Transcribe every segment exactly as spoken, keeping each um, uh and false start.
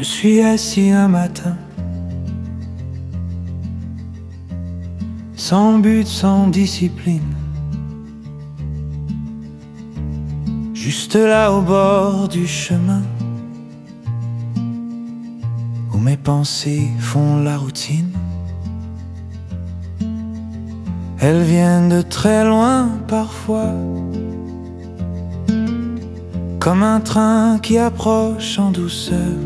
suis assis un matin, sans but, sans discipline, juste là au bord du chemin, où mes pensées font la routine. Elles viennent de très loin parfois, comme un train qui approche en douceur.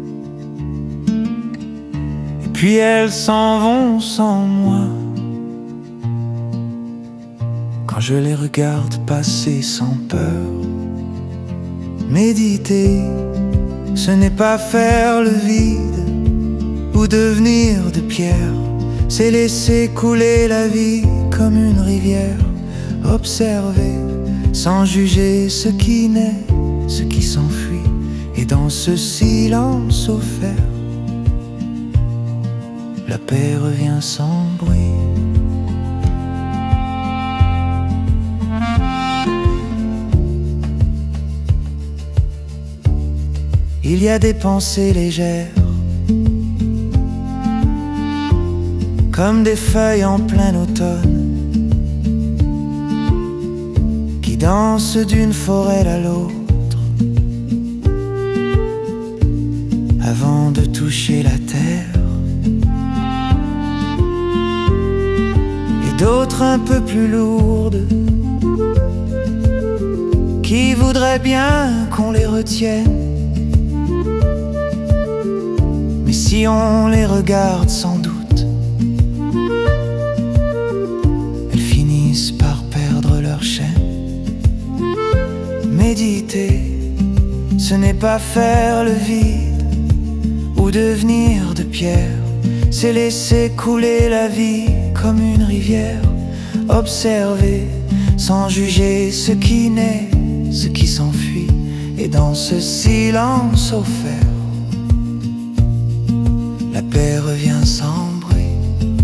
Et puis elles s'en vont sans moi, quand je les regarde passer sans peur. Méditer, ce n'est pas faire le vide ou devenir de pierre, c'est laisser couler la vie comme une rivière. Observer sans juger ce qui naît, ce qui s'enfuit, et dans ce silence offert, la paix revient sans bruit. Il y a des pensées légères, comme des feuilles en plein automne, qui dansent d'une forêt à l'autre, avant de toucher la terre. Et d'autres un peu plus lourdes, qui voudraient bien qu'on les retienne. Mais si on les regarde sans doute, elles finissent par perdre leur chaîne. Méditer, ce n'est pas faire le vide ou devenir de pierre, c'est laisser couler la vie comme une rivière. Observer sans juger ce qui naît, ce qui s'enfuit, et dans ce silence offert, la paix revient sans bruit.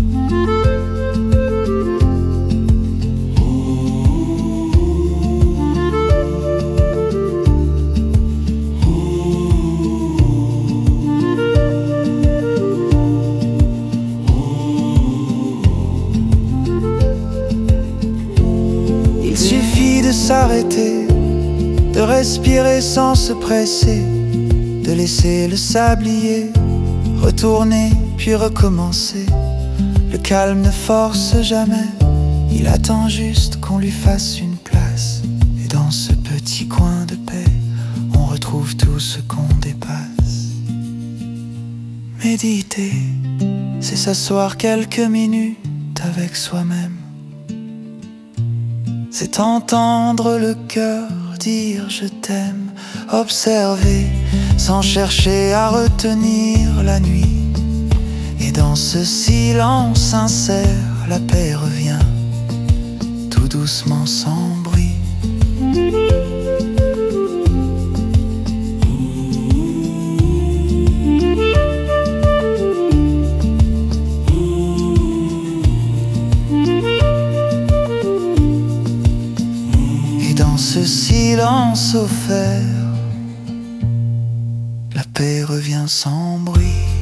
Il suffit de s'arrêter, de respirer sans se presser, de laisser le sablier retourner puis recommencer. Le calme ne force jamais, il attend juste qu'on lui fasse une place. Et dans ce petit coin de paix, on retrouve tout ce qu'on dépasse. Méditer, c'est s'asseoir quelques minutes avec soi-même, c'est entendre le cœur dire je t'aime. Observer sans chercher à retenir la nuit, et dans ce silence sincère, la paix revient tout doucement sans bruit. Et dans ce silence offert, la paix revient sans bruit.